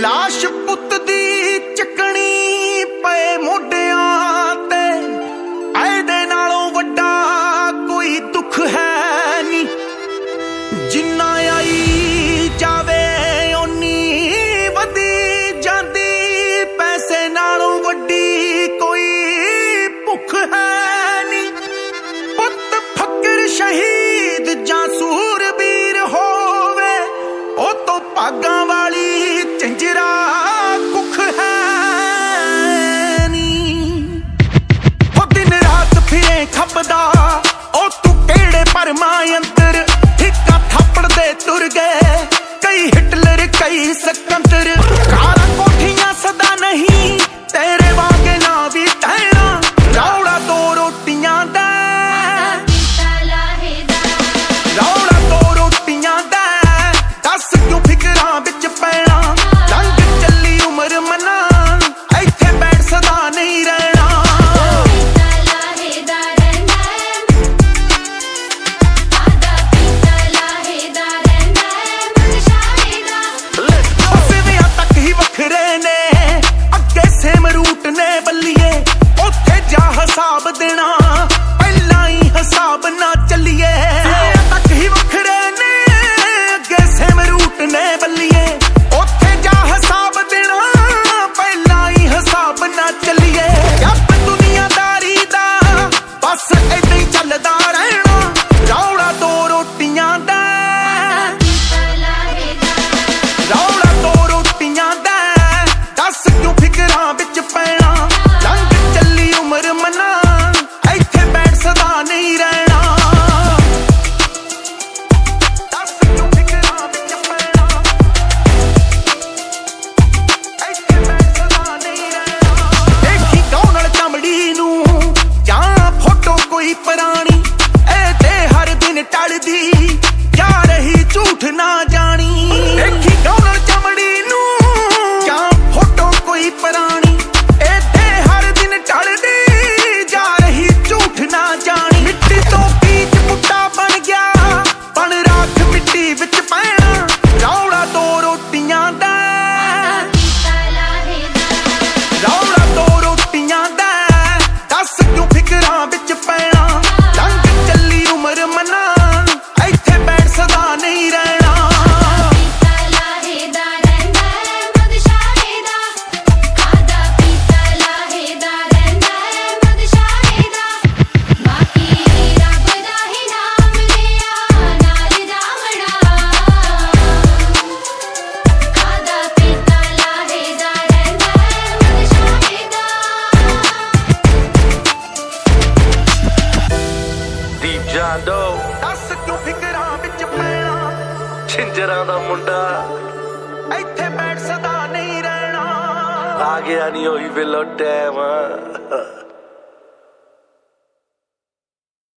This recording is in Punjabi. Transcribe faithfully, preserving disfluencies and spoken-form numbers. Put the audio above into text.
ਲਾਸ਼ ਪੁੱਤ ਦੀ ਚੱਕਣੀ ਪਏ ਮੋਢਿਆਂ ਤੇ, ਇਹਦੇ ਨਾਲੋਂ ਵੱਡਾ ਕੋਈ ਦੁੱਖ ਹੈ ਨੀ। ਜਿੰਨਾ ਆਈ ਜਾਵੇ ਓਨੀ ਵਧੀ ਜਾਂਦੀ, ਪੈਸੇ ਨਾਲੋਂ ਵੱਡੀ ਕੋਈ ਭੁੱਖ ਹੈ ਨੀ। ਪੁੱਤ ਫਕਰ ਸ਼ਹੀਦ ਜਾਂ ਸੂਰਬੀਰ ਹੋਵੇ, ਉਹ ਤੋਂ ਭਾਗਾਂ ਵਾਲੀ ਝੰਜਰਾ ਕੁੱਖ ਹੈ ਨੀ। ਉਹ ਦਿਨ ਰਾਤ ਫਿਰੇ ਖੱਬਦਾ, ਉਹ ਤੂੰ ਕਿਹੜੇ ਭਰਮਾਂ ਅੰਦਰ, ਠਿੱਕਾ ਥਾਪੜ ਦੇ ਤੁਰ ਗਏ ਕਈ ਹਿਟਲਰ ਕਈ ਸਕੰਦਰ। ਕਾਰਾਂ ਕੋਠੀਆਂ ਸਦਾ ਨਹੀਂ ਤੇਰੇ ਵਾਂਗੇ ਨਾ ਵੀ ਤੈਣਾ, ਰੌਲਾ ਦੋ ਰੋਟੀਆਂ ਦਾ ਰੌਲਾ ਦੋ ਰੋਟੀਆਂ ਦਾ, ਦੱਸ ਕਿਉਂ ਫਿਕਰਾਂ ਵਿੱਚ ਪੈਣਾ। ਲੰਘ ਚੱਲੀ ਉਮਰ ਮਨਾ, ਇੱਥੇ ਬੈਠ ਸਦਾ ਨਹੀਂ ਰਹਿਣਾ। ਪਸਵਿਆਂ ਤੱਕ ਹੀ ਵੱਖਰੇ ਨੇ, ਅੱਗੇ ਸੇਮ ਰੂਟ ਨੇ ਬੱਲੀਏ। ਉੱਥੇ ਜਾ ਹਿਸਾਬ ਦੇਣਾ, ਪਹਿਲਾਂ ਹੀ ਹਿਸਾਬ ਨਾ ਚੱਲੀਏ। ਤੱਕ ਹੀ ਵੱਖਰੇ ਨੇ, ਅੱਗੇ ਸੇਮ ਰੂਟ ਨੇ ਬੱਲੀਏ। ਉੱਥੇ ਜਾ ਹਿਸਾਬ ਦੇਣਾ, ਪਹਿਲਾਂ ਹੀ ਹਿਸਾਬ ਨਾ ਚੱਲੀਏ। ਜੱਪ ਦੁਨੀਆਦਾਰੀ ਦਾ ਬਸ ਏਦਾਂ ਹੀ ਚੱਲਦਾ ਰਹਿਣਾ, ਰੌਲਾ ਦੋ ਰੋਟੀਆਂ ਦਾ ਰੌਲਾ ਦੋ ਰੋਟੀਆਂ ਦਾ, ਦੱਸ ਕਿਉਂ ਫਿਕਰਾਂ ਵਿੱਚ ਪੈਣਾ। ਲੰਘ ਚੱਲੀ ਉਮਰ ਮਨਾ, ਇੱਥੇ ਬੈਠ ਸਦਾ ਨਹੀਂ ਰਹਿਣਾ। ਦੱਸ ਕਿਉਂ ਫਿਕਰਾਂ ਵਿੱਚ ਪੈਣਾ, ਇੱਥੇ ਬੈਠ ਸਦਾ ਨਹੀਂ ਰਹਿਣਾ। ਦੇਖੀ ਗਾਉਣ ਨਾਲ ਚਮੜੀ ਨੂੰ ਜਾਂ ਫੋਟੋ ਕੋਈ ਪੁਰਾਣੀ, ਇਹ ਤੇ ਹਰ ਦਿਨ ਟਲਦੀ ਜਾ ਰਹੀ ਝੂਠ ਨਾ ਜਾਣੀ। ਦੇਖੀ ਗਾਉਣ ਨਾਲ ਚਮੜੀ ਨੂੰ ਜਾਂ ਫੋਟੋ ਕੋਈ ਪੁਰਾਣੀ, ਇਹ ਤੇ ਹਰ ਦਿਨ ਟਲਦੀ ਜਾ ਰਹੀ ਝੂਠ ਨਾ ਜਾਣੀ। ਮਿੱਟੀ ਤੋਂ ਬੀਜ ਬੁੱਟਾ ਬਣ ਗਿਆ, ਬਣ ਰਾਖ ਮਿੱਟੀ ਵਿੱਚ ਪੈਣਾ, ਰੌਲਾ ਦੋ ਰੋਟੀਆਂ ਦਾ ਰੌਲਾ ਦੋ ਰੋਟੀਆਂ ਦਾ, ਦੱਸ ਕਿਉਂ ਫਿਕਰਾਂ ਵਿੱਚ ਪੈਣਾ। ਲੰਘ ਚੱਲੀ ਉਮਰ ਮਨਾ, ਇੱਥੇ ਬੈਠ ਸਦਾ ਨਹੀਂ ਰਹਿਣਾ। ਜਾਂਦੋ ਦੱਸ ਕਿਉਂ ਫਿਕਰਾਂ ਵਿੱਚ ਪੈਣਾ, ਛਿੰਜਰਾਂ ਦਾ ਮੁੰਡਾ ਇੱਥੇ ਬੈਠ ਸਦਾ ਨਹੀਂ ਰਹਿਣਾ। ਆ ਗਿਆ ਨਹੀਂ ਹੋਈ ਵੇਲੋ ਟਾਈਮ।